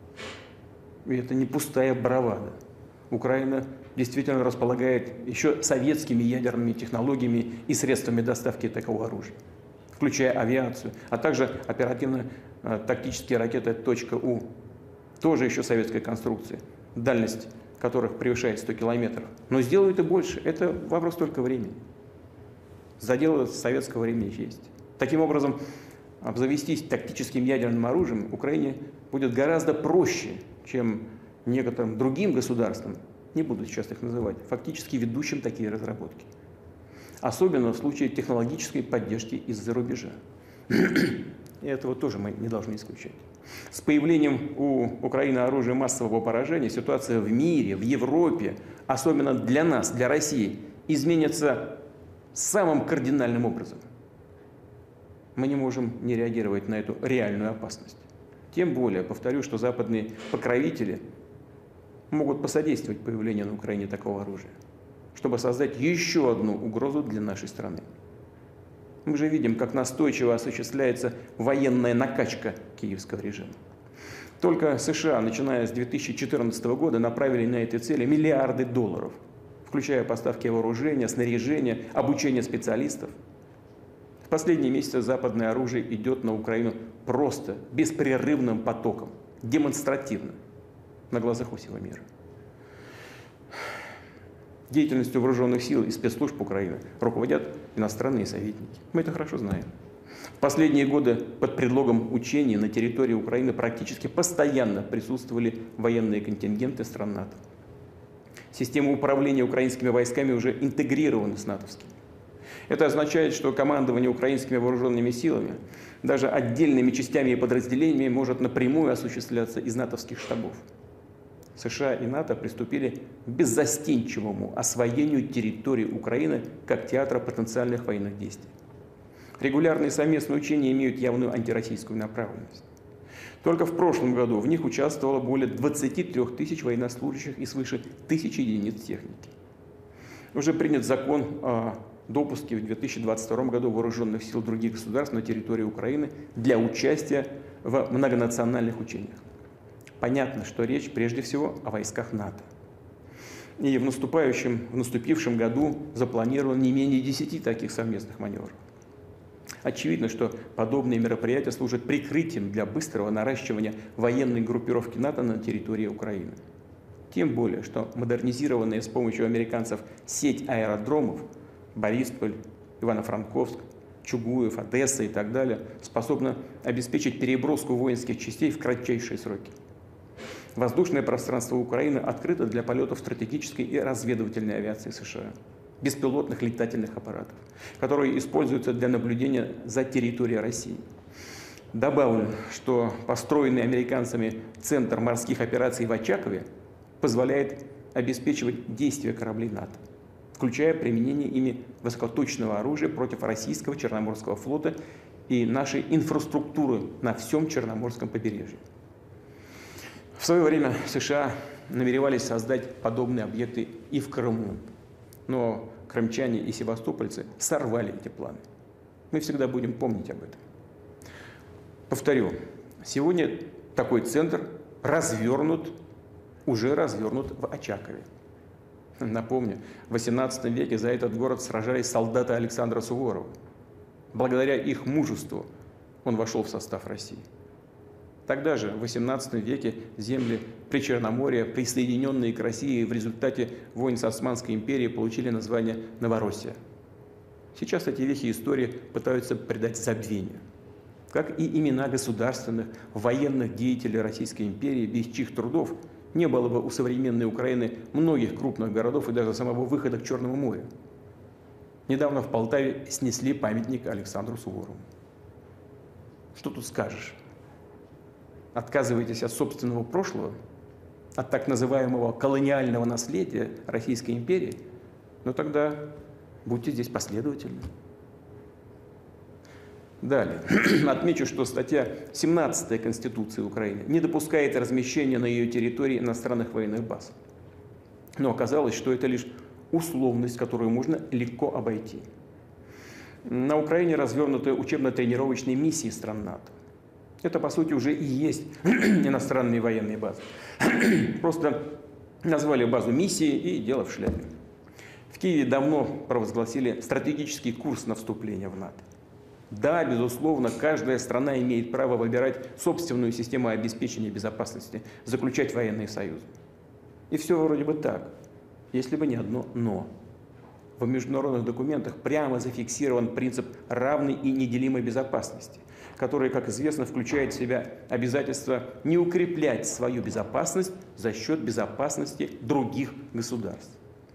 И это не пустая бравада. Украина действительно располагает еще советскими ядерными технологиями и средствами доставки такого оружия, включая авиацию, а также оперативно-тактические ракеты .У, тоже еще советской конструкции, дальность которых превышает сто километров. Но сделают и больше. Это вопрос только времени. Задело советского времени есть. Таким образом, обзавестись тактическим ядерным оружием Украине будет гораздо проще, чем некоторым другим государствам, не буду сейчас их называть, фактически ведущим такие разработки. Особенно в случае технологической поддержки из-за рубежа. И этого тоже мы не должны исключать. С появлением у Украины оружия массового поражения ситуация в мире, в Европе, особенно для нас, для России, изменится самым кардинальным образом. Мы не можем не реагировать на эту реальную опасность. Тем более, повторю, что западные покровители могут посодействовать появлению на Украине такого оружия, чтобы создать еще одну угрозу для нашей страны. Мы же видим, как настойчиво осуществляется военная накачка киевского режима. Только США, начиная с две тысячи четырнадцатого года, направили на эти цели миллиарды долларов, включая поставки вооружения, снаряжения, обучение специалистов. В последние месяцы западное оружие идет на Украину просто беспрерывным потоком, демонстративно, на глазах у всего мира. Деятельностью вооруженных сил и спецслужб Украины руководят иностранные советники. Мы это хорошо знаем. В последние годы под предлогом учений на территории Украины практически постоянно присутствовали военные контингенты стран НАТО. Система управления украинскими войсками уже интегрирована с натовскими. Это означает, что командование украинскими вооруженными силами, даже отдельными частями и подразделениями, может напрямую осуществляться из натовских штабов. США и НАТО приступили к беззастенчивому освоению территории Украины как театра потенциальных военных действий. Регулярные совместные учения имеют явную антироссийскую направленность. Только в прошлом году в них участвовало более двадцати трёх тысяч военнослужащих и свыше тысячи единиц техники. Уже принят закон о допуске в две тысячи двадцать втором году вооруженных сил других государств на территории Украины для участия в многонациональных учениях. Понятно, что речь прежде всего о войсках НАТО. И в, наступающем, в наступившем году запланировано не менее десяти таких совместных маневров. Очевидно, что подобные мероприятия служат прикрытием для быстрого наращивания военной группировки НАТО на территории Украины. Тем более, что модернизированная с помощью американцев сеть аэродромов Борисполь, Ивано-Франковск, Чугуев, Одесса и так далее способна обеспечить переброску воинских частей в кратчайшие сроки. Воздушное пространство Украины открыто для полетов стратегической и разведывательной авиации США, беспилотных летательных аппаратов, которые используются для наблюдения за территорией России. Добавлю, что построенный американцами Центр морских операций в Очакове позволяет обеспечивать действия кораблей НАТО, включая применение ими высокоточного оружия против российского Черноморского флота и нашей инфраструктуры на всем Черноморском побережье. В свое время США намеревались создать подобные объекты и в Крыму, но крымчане и севастопольцы сорвали эти планы. Мы всегда будем помнить об этом. Повторю, сегодня такой центр развернут, уже развернут в Очакове. Напомню, в восемнадцатом веке за этот город сражались солдаты Александра Суворова. Благодаря их мужеству он вошел в состав России. Тогда же, в восемнадцатом веке, земли Причерноморья, присоединенные к России в результате войн с Османской империей, получили название Новороссия. Сейчас эти вехи истории пытаются придать забвению, как и имена государственных, военных деятелей Российской империи, без чьих трудов не было бы у современной Украины многих крупных городов и даже самого выхода к Черному морю. Недавно в Полтаве снесли памятник Александру Суворову. Что тут скажешь? Отказываетесь от собственного прошлого, от так называемого колониального наследия Российской империи, но тогда будьте здесь последовательны. Далее. Отмечу, что статья семнадцатая Конституции Украины не допускает размещения на ее территории иностранных военных баз. Но оказалось, что это лишь условность, которую можно легко обойти. На Украине развернуты учебно-тренировочные миссии стран НАТО. Это, по сути, уже и есть иностранные военные базы. Просто назвали базу миссии и дело в шляпе. В Киеве давно провозгласили стратегический курс на вступление в НАТО. Да, безусловно, каждая страна имеет право выбирать собственную систему обеспечения безопасности, заключать военные союзы. И все вроде бы так, если бы не одно «но». В международных документах прямо зафиксирован принцип равной и неделимой безопасности, который, как известно, включает в себя обязательство не укреплять свою безопасность за счет безопасности других государств.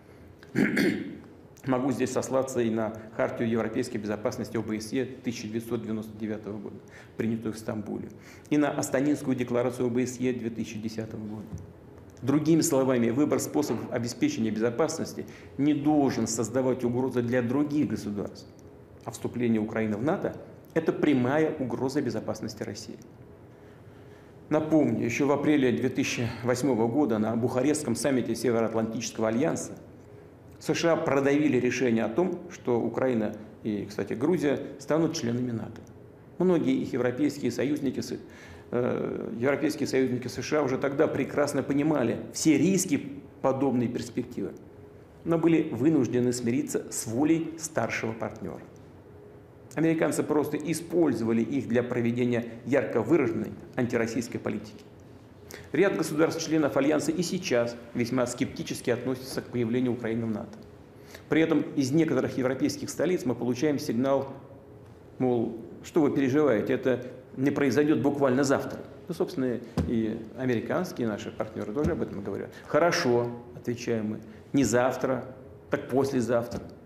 Могу здесь сослаться и на Хартию европейской безопасности ОБСЕ тысяча девятьсот девяносто девятого года, принятую в Стамбуле, и на Астанинскую декларацию ОБСЕ две тысячи десятого года. Другими словами, выбор способов обеспечения безопасности не должен создавать угрозы для других государств. А вступление Украины в НАТО – это прямая угроза безопасности России. Напомню, еще в апреле две тысячи восьмого года на Бухарестском саммите Североатлантического альянса США продавили решение о том, что Украина и, кстати, Грузия станут членами НАТО. Многие их европейские союзники, э, европейские союзники США уже тогда прекрасно понимали все риски подобной перспективы, но были вынуждены смириться с волей старшего партнера. Американцы просто использовали их для проведения ярко выраженной антироссийской политики. Ряд государств-членов Альянса и сейчас весьма скептически относятся к появлению Украины в НАТО. При этом из некоторых европейских столиц мы получаем сигнал, мол, что вы переживаете, это не произойдет буквально завтра. Ну, собственно, и американские наши партнеры тоже об этом говорят. Хорошо, отвечаем мы, не завтра, так послезавтра.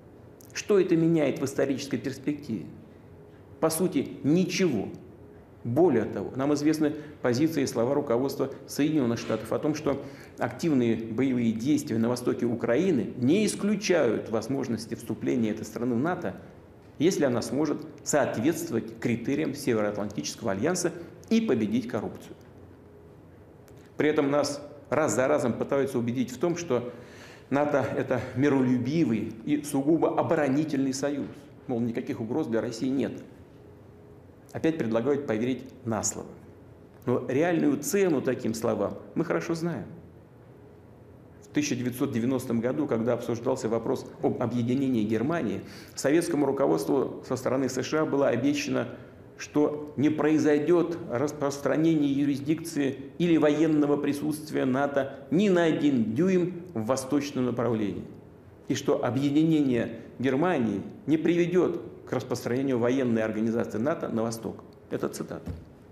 Что это меняет в исторической перспективе? По сути, ничего. Более того, нам известны позиции и слова руководства Соединенных Штатов о том, что активные боевые действия на востоке Украины не исключают возможности вступления этой страны в НАТО, если она сможет соответствовать критериям Североатлантического альянса и победить коррупцию. При этом нас раз за разом пытаются убедить в том, что НАТО – это миролюбивый и сугубо оборонительный союз. Мол, никаких угроз для России нет. Опять предлагают поверить на слово. Но реальную цену таким словам мы хорошо знаем. В тысяча девятьсот девяностом году, когда обсуждался вопрос об объединении Германии, советскому руководству со стороны США было обещано, что не произойдет распространение юрисдикции или военного присутствия НАТО ни на один дюйм в восточном направлении. И что объединение Германии не приведет к распространению военной организации НАТО на восток. Это цитата.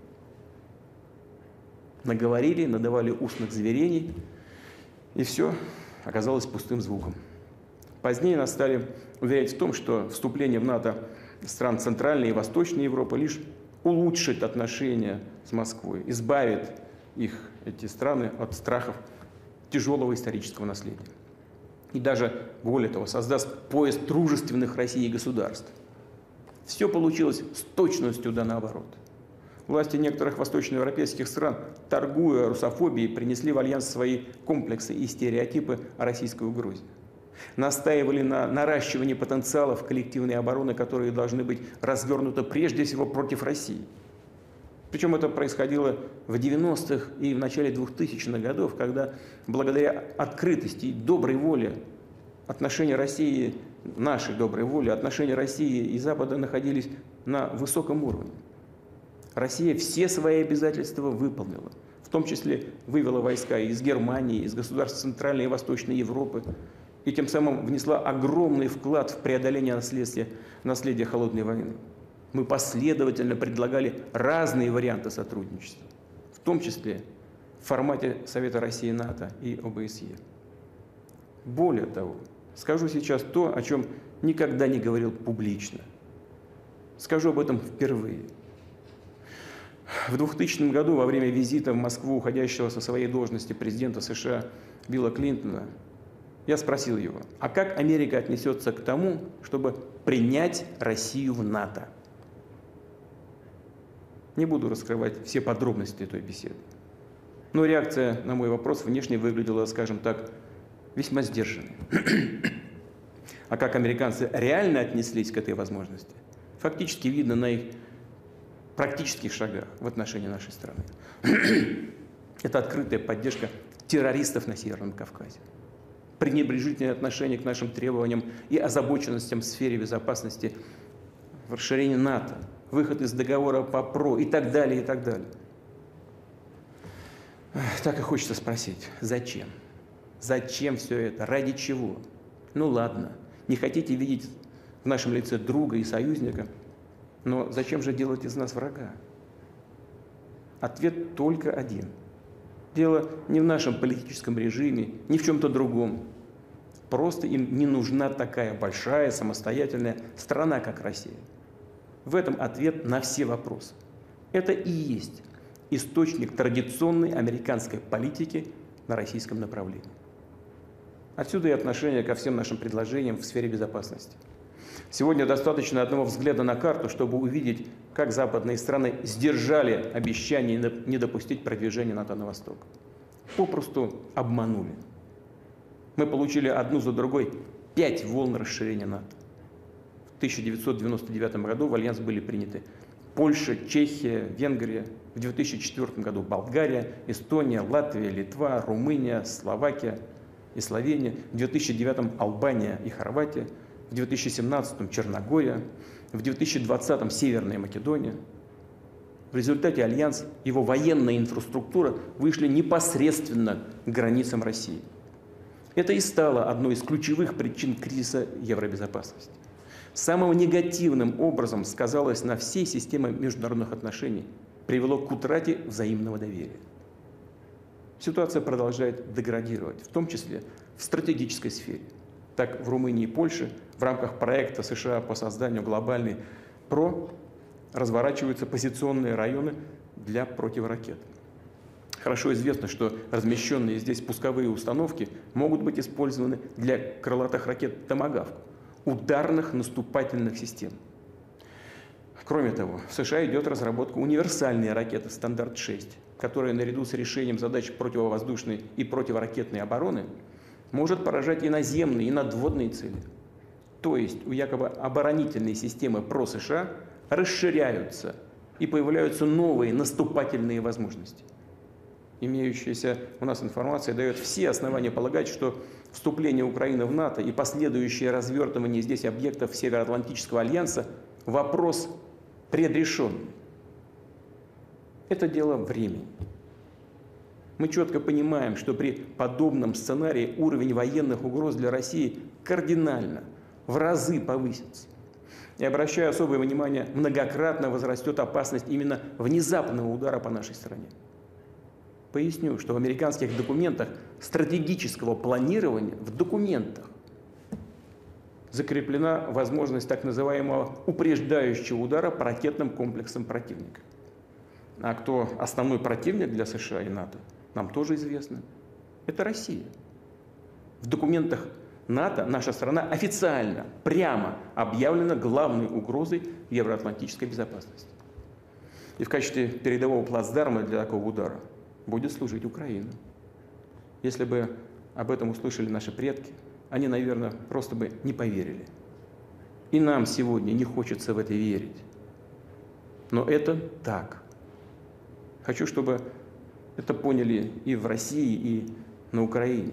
Наговорили, надавали устных заверений, и все оказалось пустым звуком. Позднее нас стали уверять в том, что вступление в НАТО стран Центральной и Восточной Европы лишь улучшит отношения с Москвой, избавит их, эти страны, от страхов тяжелого исторического наследия. И даже, более того, создаст пояс дружественных России государств. Все получилось с точностью да наоборот. Власти некоторых восточноевропейских стран, торгуя русофобией, принесли в альянс свои комплексы и стереотипы о российской угрозе. Настаивали на наращивании потенциалов коллективной обороны, которые должны быть развернуты прежде всего против России. Причем это происходило в девяностых и в начале двухтысячных годов, когда благодаря открытости и доброй воле отношения России, нашей доброй воли, отношения России и Запада находились на высоком уровне. Россия все свои обязательства выполнила, в том числе вывела войска из Германии, из государств Центральной и Восточной Европы, и тем самым внесла огромный вклад в преодоление наследия, наследия холодной войны. Мы последовательно предлагали разные варианты сотрудничества, в том числе в формате Совета России и НАТО и О Бэ С Е. Более того, скажу сейчас то, о чем никогда не говорил публично. Скажу об этом впервые. В двухтысячном году, во время визита в Москву уходящего со своей должности президента США Билла Клинтона, я спросил его, а как Америка отнесется к тому, чтобы принять Россию в НАТО? Не буду раскрывать все подробности той беседы. Но реакция на мой вопрос внешне выглядела, скажем так, весьма сдержанной. А как американцы реально отнеслись к этой возможности, фактически видно на их практических шагах в отношении нашей страны. Это открытая поддержка террористов на Северном Кавказе, пренебрежительное отношение к нашим требованиям и озабоченностям в сфере безопасности, в расширении НАТО, выход из договора по ПРО и так далее, и так далее. Так и хочется спросить, зачем? Зачем все это? Ради чего? Ну ладно, не хотите видеть в нашем лице друга и союзника, но зачем же делать из нас врага? Ответ только один. Дело не в нашем политическом режиме, ни в чем-то другом. Просто им не нужна такая большая самостоятельная страна, как Россия. В этом ответ на все вопросы. Это и есть источник традиционной американской политики на российском направлении. Отсюда и отношение ко всем нашим предложениям в сфере безопасности. Сегодня достаточно одного взгляда на карту, чтобы увидеть, как западные страны сдержали обещание не допустить продвижения НАТО на восток. Попросту обманули. Мы получили одну за другой пять волн расширения НАТО. В тысяча девятьсот девяносто девятом году в альянс были приняты Польша, Чехия, Венгрия. В две тысячи четвёртом году Болгария, Эстония, Латвия, Литва, Румыния, Словакия и Словения. В две тысячи девятом Албания и Хорватия. В две тысячи семнадцатом Черногория, в две тысячи двадцатом Северная Македония. В результате альянс, его военная инфраструктура вышли непосредственно к границам России. Это и стало одной из ключевых причин кризиса евробезопасности. Самым негативным образом сказалось на всей системе международных отношений, привело к утрате взаимного доверия. Ситуация продолжает деградировать, в том числе в стратегической сфере. Так, в Румынии и Польше в рамках проекта США по созданию глобальной ПРО разворачиваются позиционные районы для противоракет. Хорошо известно, что размещенные здесь пусковые установки могут быть использованы для крылатых ракет «Томагавк», ударных наступательных систем. Кроме того, в США идет разработка универсальной ракеты «Стандарт шесть», которая наряду с решением задач противовоздушной и противоракетной обороны может поражать и наземные, и надводные цели. То есть у якобы оборонительной системы ПРО США расширяются и появляются новые наступательные возможности. Имеющаяся у нас информация дает все основания полагать, что вступление Украины в НАТО и последующее развертывание здесь объектов Североатлантического альянса – вопрос предрешенный. Это дело времени. Мы четко понимаем, что при подобном сценарии уровень военных угроз для России кардинально, в разы повысится. И, обращая особое внимание, многократно возрастет опасность именно внезапного удара по нашей стране. Поясню, что в американских документах стратегического планирования, в документах, закреплена возможность так называемого упреждающего удара по ракетным комплексам противника. А кто основной противник для США и НАТО, нам тоже известно. Это Россия. В документах НАТО наша страна официально, прямо объявлена главной угрозой евроатлантической безопасности. И в качестве передового плацдарма для такого удара будет служить Украина. Если бы об этом услышали наши предки, они, наверное, просто бы не поверили. И нам сегодня не хочется в это верить. Но это так. Хочу, чтобы это поняли и в России, и на Украине.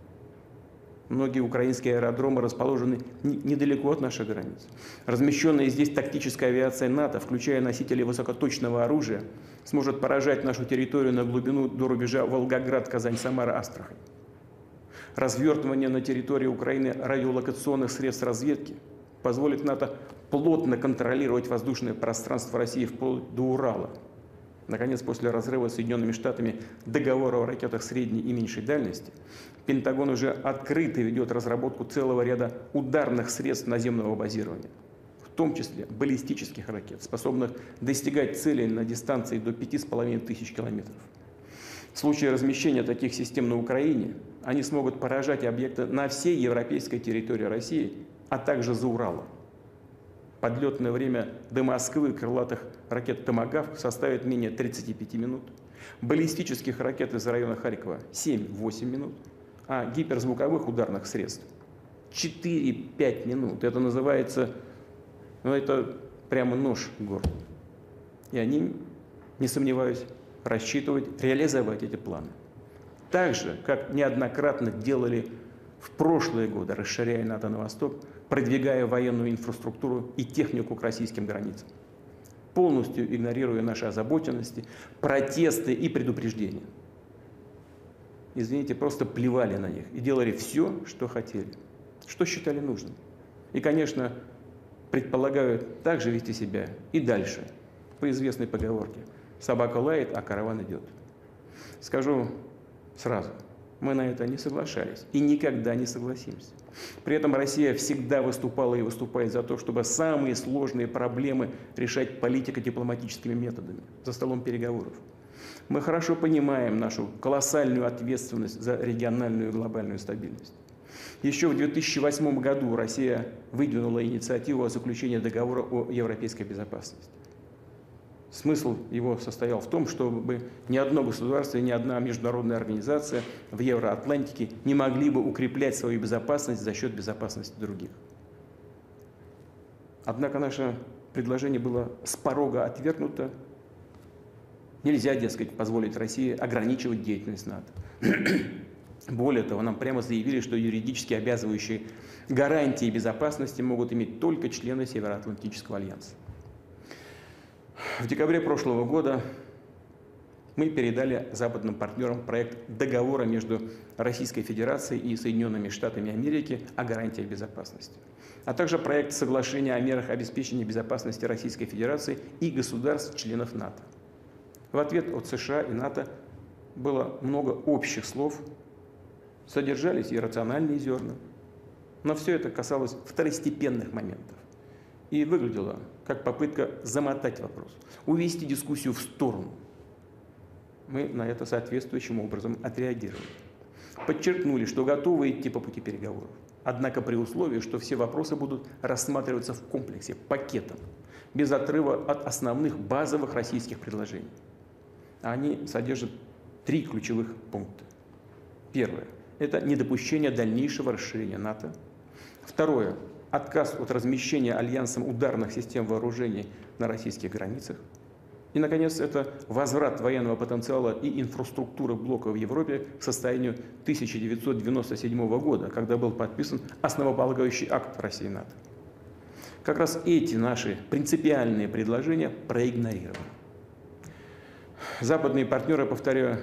Многие украинские аэродромы расположены недалеко от наших границ. Размещенная здесь тактическая авиация НАТО, включая носители высокоточного оружия, сможет поражать нашу территорию на глубину до рубежа Волгоград, Казань, Самара, Астрахань. Развертывание на территории Украины радиолокационных средств разведки позволит НАТО плотно контролировать воздушное пространство России вплоть до Урала. Наконец, после разрыва с Соединенными Штатами договора о ракетах средней и меньшей дальности, Пентагон уже открыто ведет разработку целого ряда ударных средств наземного базирования, в том числе баллистических ракет, способных достигать целей на дистанции до пяти с половиной тысяч километров. В случае размещения таких систем на Украине они смогут поражать объекты на всей европейской территории России, а также за Уралом. Подлетное время до Москвы крылатых ракет «Томагавк» составит менее тридцати пяти минут, баллистических ракет из района Харькова – семь-восемь минут, а гиперзвуковых ударных средств – четыре-пять минут. Это называется, ну это прямо нож в горло. И они, не сомневаюсь, рассчитывают реализовать эти планы. Так же, как неоднократно делали в прошлые годы, расширяя НАТО на восток, продвигая военную инфраструктуру и технику к российским границам, полностью игнорируя наши озабоченности, протесты и предупреждения. Извините, просто плевали на них и делали все, что хотели, что считали нужным. И, конечно, предполагают также вести себя и дальше, по известной поговорке: собака лает, а караван идет. Скажу сразу, мы на это не соглашались и никогда не согласимся. При этом Россия всегда выступала и выступает за то, чтобы самые сложные проблемы решать политико-дипломатическими методами, за столом переговоров. Мы хорошо понимаем нашу колоссальную ответственность за региональную и глобальную стабильность. Еще в две тысячи восьмом году Россия выдвинула инициативу о заключении договора о европейской безопасности. Смысл его состоял в том, чтобы ни одно государство и ни одна международная организация в Евроатлантике не могли бы укреплять свою безопасность за счет безопасности других. Однако наше предложение было с порога отвергнуто. Нельзя, дескать, позволить России ограничивать деятельность НАТО. Более того, нам прямо заявили, что юридически обязывающие гарантии безопасности могут иметь только члены Североатлантического альянса. В декабре прошлого года мы передали западным партнерам проект договора между Российской Федерацией и Соединенными Штатами Америки о гарантиях безопасности, а также проект соглашения о мерах обеспечения безопасности Российской Федерации и государств-членов НАТО. В ответ от США и НАТО было много общих слов, содержались и рациональные зерна. Но все это касалось второстепенных моментов и выглядело как попытка замотать вопрос, увести дискуссию в сторону. Мы на это соответствующим образом отреагировали. Подчеркнули, что готовы идти по пути переговоров, однако при условии, что все вопросы будут рассматриваться в комплексе, пакетом, без отрыва от основных базовых российских предложений. Они содержат три ключевых пункта. Первое – это недопущение дальнейшего расширения НАТО. Второе – отказ от размещения альянсом ударных систем вооружений на российских границах. И, наконец, это возврат военного потенциала и инфраструктуры блока в Европе к состоянию тысяча девятьсот девяносто седьмого года, когда был подписан основополагающий акт России и НАТО. Как раз эти наши принципиальные предложения проигнорированы. Западные партнеры, повторяю,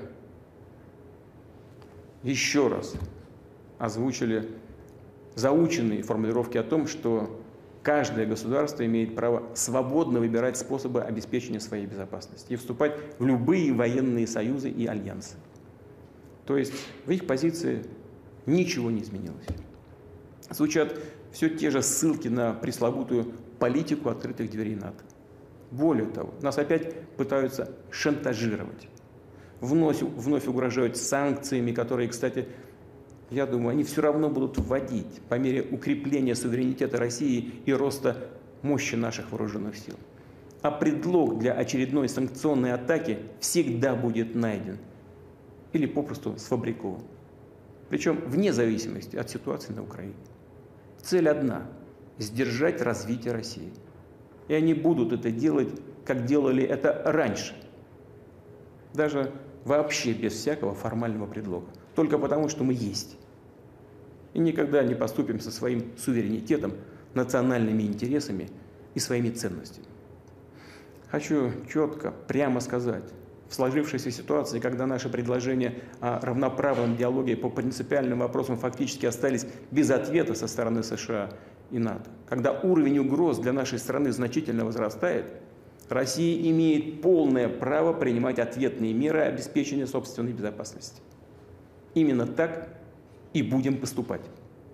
еще раз озвучили заученные формулировки о том, что каждое государство имеет право свободно выбирать способы обеспечения своей безопасности и вступать в любые военные союзы и альянсы. То есть в их позиции ничего не изменилось. Звучат все те же ссылки на пресловутую политику открытых дверей НАТО. Более того, нас опять пытаются шантажировать. Вновь, вновь угрожают санкциями, которые, кстати, я думаю, они все равно будут вводить по мере укрепления суверенитета России и роста мощи наших вооруженных сил. А предлог для очередной санкционной атаки всегда будет найден или попросту сфабрикован. Причем вне зависимости от ситуации на Украине. Цель одна – сдержать развитие России. И они будут это делать, как делали это раньше. Даже вообще без всякого формального предлога. Только потому, что мы есть. И никогда не поступим со своим суверенитетом, национальными интересами и своими ценностями. Хочу четко, прямо сказать, в сложившейся ситуации, когда наши предложения о равноправном диалоге по принципиальным вопросам фактически остались без ответа со стороны США и НАТО, когда уровень угроз для нашей страны значительно возрастает, Россия имеет полное право принимать ответные меры обеспечения собственной безопасности. Именно так и будем поступать.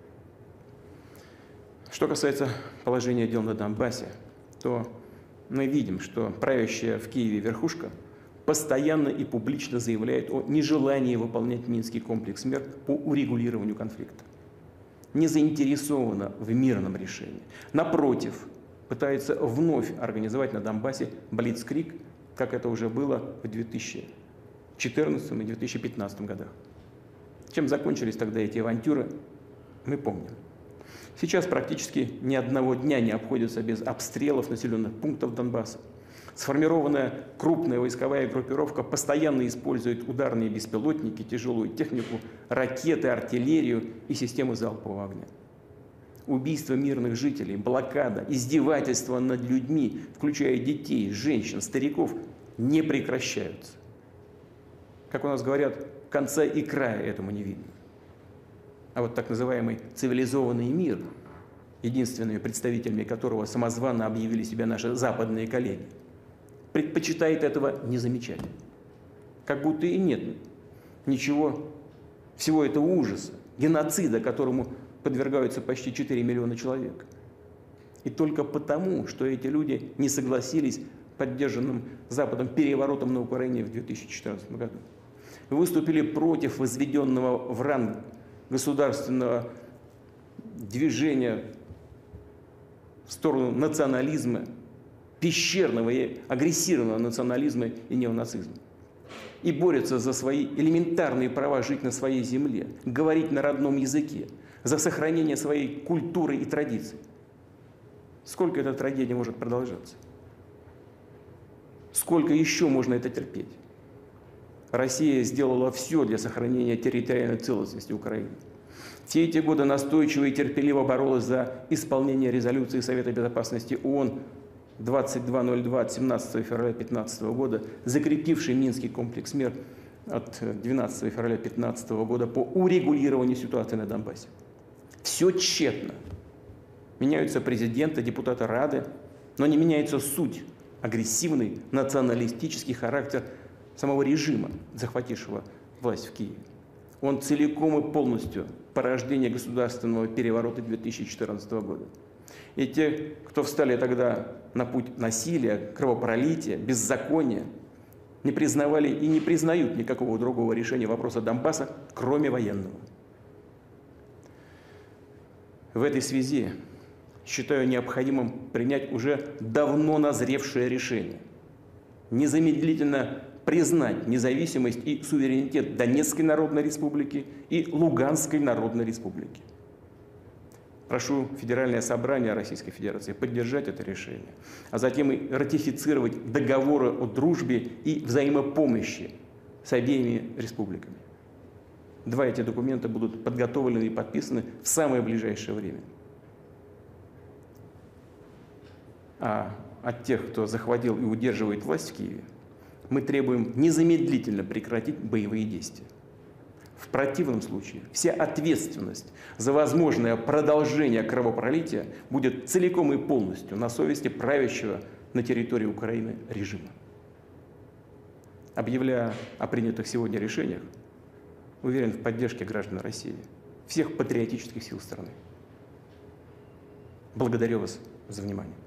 Что касается положения дел на Донбассе, то мы видим, что правящая в Киеве верхушка постоянно и публично заявляет о нежелании выполнять Минский комплекс мер по урегулированию конфликта. Не заинтересована в мирном решении. Напротив, пытается вновь организовать на Донбассе блицкриг, как это уже было в две тысячи четырнадцатом и две тысячи пятнадцатом годах. Чем закончились тогда эти авантюры, мы помним. Сейчас практически ни одного дня не обходится без обстрелов населенных пунктов Донбасса. Сформированная крупная войсковая группировка постоянно использует ударные беспилотники, тяжелую технику, ракеты, артиллерию и системы залпового огня. Убийства мирных жителей, блокада, издевательства над людьми, включая детей, женщин, стариков, не прекращаются. Как у нас говорят, конца и края этому не видно. А вот так называемый цивилизованный мир, единственными представителями которого самозванно объявили себя наши западные коллеги, предпочитает этого не замечать. Как будто и нет ничего, всего этого ужаса, геноцида, которому подвергаются почти четыре миллиона человек. И только потому, что эти люди не согласились поддержанным Западом переворотом на Украине в две тысячи четырнадцатом году. Выступили против возведенного в ранг государственного движения в сторону национализма, пещерного и агрессивного национализма и неонацизма. И борются за свои элементарные права жить на своей земле, говорить на родном языке, за сохранение своей культуры и традиций. Сколько эта трагедия может продолжаться? Сколько еще можно это терпеть? Россия сделала все для сохранения территориальной целостности Украины. Все эти годы настойчиво и терпеливо боролась за исполнение резолюции Совета Безопасности ООН двадцать два ноль два от семнадцатого февраля две тысячи пятнадцатого года, закрепивший Минский комплекс мер от двенадцатого февраля две тысячи пятнадцатого года по урегулированию ситуации на Донбассе. Все тщетно. Меняются президенты, депутаты Рады, но не меняется суть, агрессивный националистический характер самого режима, захватившего власть в Киеве. Он целиком и полностью порождения государственного переворота две тысячи четырнадцатого года. И те, кто встали тогда на путь насилия, кровопролития, беззакония, не признавали и не признают никакого другого решения вопроса Донбасса, кроме военного. В этой связи считаю необходимым принять уже давно назревшее решение. Незамедлительно признать независимость и суверенитет Донецкой Народной Республики и Луганской Народной Республики. Прошу Федеральное собрание Российской Федерации поддержать это решение, а затем и ратифицировать договоры о дружбе и взаимопомощи с обеими республиками. Два эти документа будут подготовлены и подписаны в самое ближайшее время. А от тех, кто захватил и удерживает власть в Киеве, мы требуем незамедлительно прекратить боевые действия. В противном случае вся ответственность за возможное продолжение кровопролития будет целиком и полностью на совести правящего на территории Украины режима. Объявляя о принятых сегодня решениях, уверен в поддержке граждан России, всех патриотических сил страны. Благодарю вас за внимание.